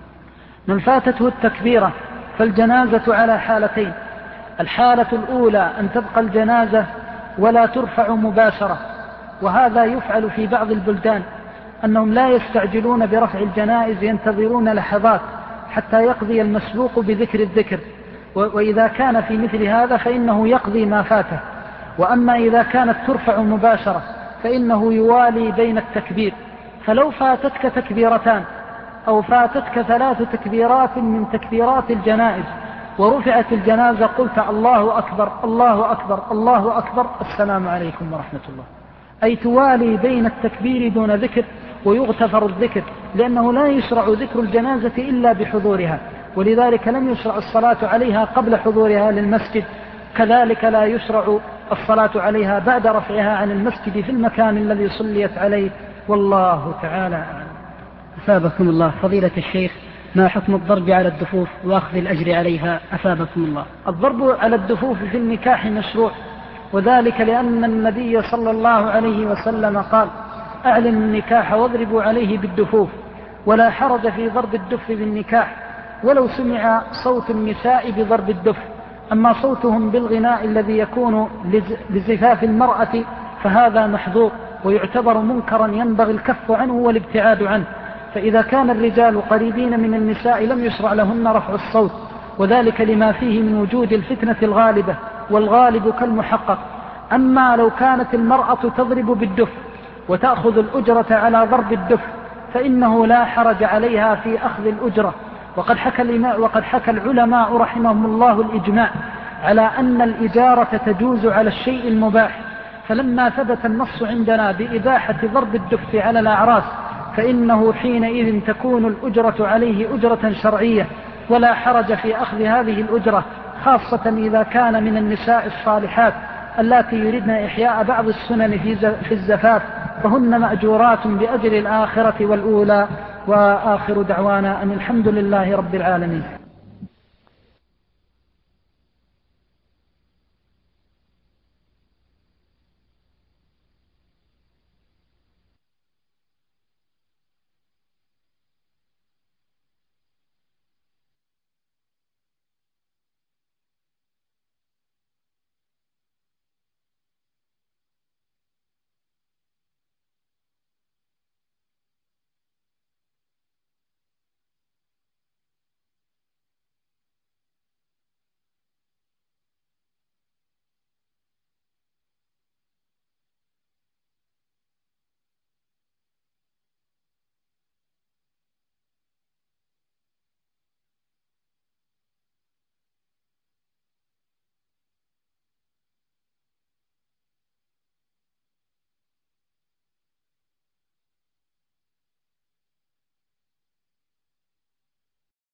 من فاتته التكبيرة فالجنازة على حالتين: الحالة الأولى أن تبقى الجنازة ولا ترفع مباشرة، وهذا يفعل في بعض البلدان، أنهم لا يستعجلون برفع الجنائز، ينتظرون لحظات حتى يقضي المسبوق بذكر الذكر، وإذا كان في مثل هذا فإنه يقضي ما فاته. وأما إذا كانت ترفع مباشرة فإنه يوالي بين التكبير، فلو فاتتك تكبيرتان أو فاتتك ثلاث تكبيرات من تكبيرات الجنائز ورفعت الجنازة قلت الله أكبر الله أكبر الله أكبر السلام عليكم ورحمة الله، أي توالي بين التكبير دون ذكر ويغتفر الذكر، لأنه لا يشرع ذكر الجنازة إلا بحضورها، ولذلك لم يشرع الصلاة عليها قبل حضورها للمسجد، كذلك لا يشرع الصلاة عليها بعد رفعها عن المسجد في المكان الذي صليت عليه، والله تعالى أعلم. أثابكم الله. فضيلة الشيخ، ما حكم الضرب على الدفوف وأخذ الأجر عليها؟ أثابكم الله. الضرب على الدفوف في النكاح مشروع، وذلك لأن النبي صلى الله عليه وسلم قال: أعلن النكاح واضربوا عليه بالدفوف، ولا حرج في ضرب الدف بالنكاح ولو سمع صوت النساء بضرب الدف. أما صوتهم بالغناء الذي يكون لزفاف المرأة فهذا محظور ويعتبر منكرا ينبغي الكف عنه والابتعاد عنه، فإذا كان الرجال قريبين من النساء لم يشرع لهن رفع الصوت، وذلك لما فيه من وجود الفتنة الغالبة، والغالب كالمحقق. أما لو كانت المرأة تضرب بالدف وتأخذ الأجرة على ضرب الدف فإنه لا حرج عليها في أخذ الأجرة. وقد حكى, وقد حكى العلماء رحمهم الله الإجماع على أن الإجارة تجوز على الشيء المباح، فلما ثبت النص عندنا بإباحة ضرب الدف على الأعراس فإنه حينئذ تكون الأجرة عليه أجرة شرعية، ولا حرج في أخذ هذه الأجرة، خاصة إذا كان من النساء الصالحات التي يردن إحياء بعض السنن في الزفاف، فهن مأجورات بأجر الآخرة والأولى. وآخر دعوانا أن الحمد لله رب العالمين.